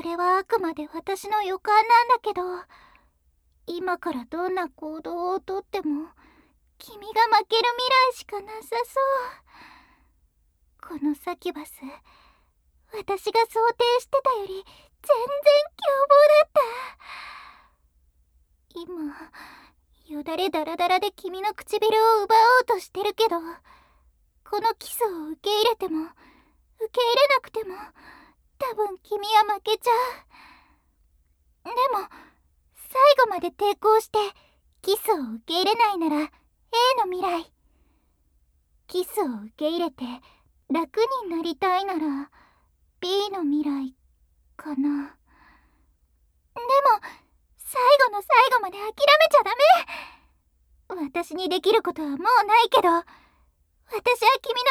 れはあくまで私の予感なんだけど、今からどんな行動をとっても君が負ける未来しかなさそう。このサキュバス、私が想定してたより全然凶暴だった。今よだれダラダラで君の唇を奪おうとしてるけど、このキスを受け入れても受け入れなくても多分君は負けちゃう。でも最後まで抵抗してキスを受け入れないなら A の未来、キスを受け入れて楽になりたいなら B の未来かな。でも最後の最後まで諦めちゃダメ。私にできることはもうないけど、私は君の